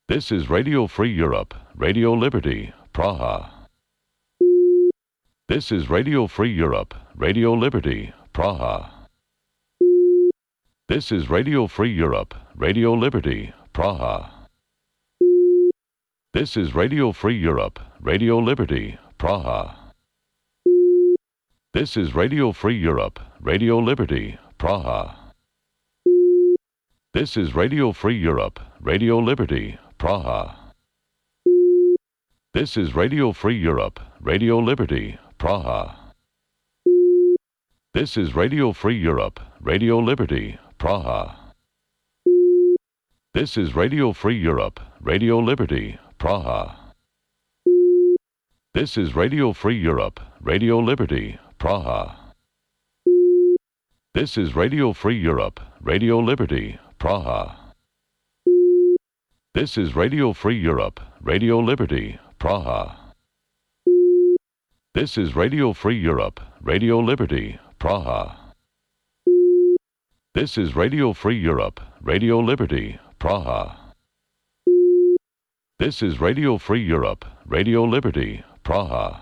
This is Radio Free Europe, Radio Liberty, Praha. This is Radio Free Europe, Radio Liberty, Praha. This is Radio Free Europe, Radio Liberty, Praha. This is Radio Free Europe, Radio Liberty, Praha. This is Radio Free Europe, Radio Liberty, Praha. This is Radio Free Europe, Radio Liberty, Praha. This is Radio Free Europe, Radio Liberty, Praha. This is Radio Free Europe, Radio Liberty, Praha. This is Radio Free Europe, Radio Liberty, Praha. This is Radio Free Europe, Radio Liberty, Praha. This is Radio Free Europe, Radio Liberty, Praha. This is Radio Free Europe, Radio Liberty, Praha. This is Radio Free Europe, Radio Liberty, Praha. This is Radio Free Europe, Radio Liberty, Praha. This is Radio Free Europe, Radio Liberty, Praha.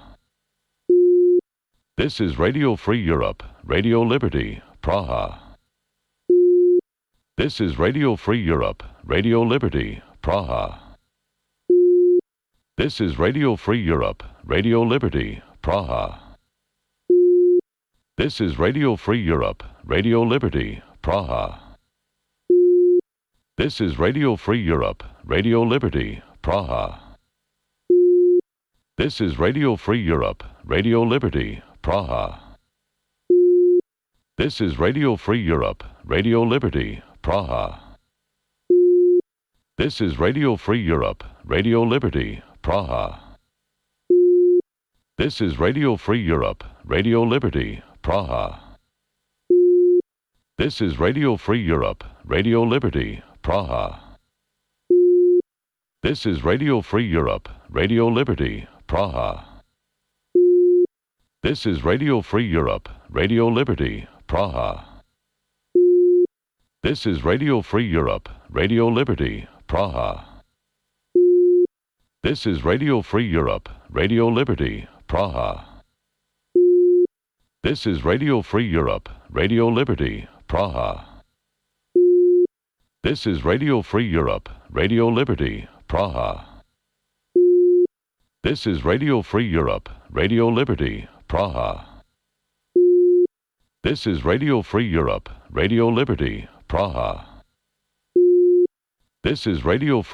This is Radio Free Europe, Radio Liberty, Praha. This is Radio Free Europe, Radio Liberty, Praha. This is Radio Free Europe, Radio Liberty, Praha. This is Radio Free Europe, Radio Liberty, Praha. This is Radio Free Europe, Radio Liberty, Praha. This is Radio Free Europe, Radio Liberty, Praha. This is Radio Free Europe, Radio Liberty, Praha. This is Radio Free Europe, Radio Liberty, Praha. This is Radio Free Europe, Radio Liberty, Praha. This is Radio Free Europe, Radio Liberty, Praha. This is Radio Free Europe, Radio Liberty, Praha. This is Radio Free Europe, Radio Liberty, Praha. This is Radio Free Europe, Radio Liberty, Praha. This is Radio Free Europe, Radio Liberty, Praha. This is Radio Free Europe, Radio Liberty, Praha. This is Radio Free Europe, Radio Liberty, Praha. This is Radio Free Europe, Radio Liberty, Praha. This is Radio Free Europe, Radio Liberty, Praha. This is Radio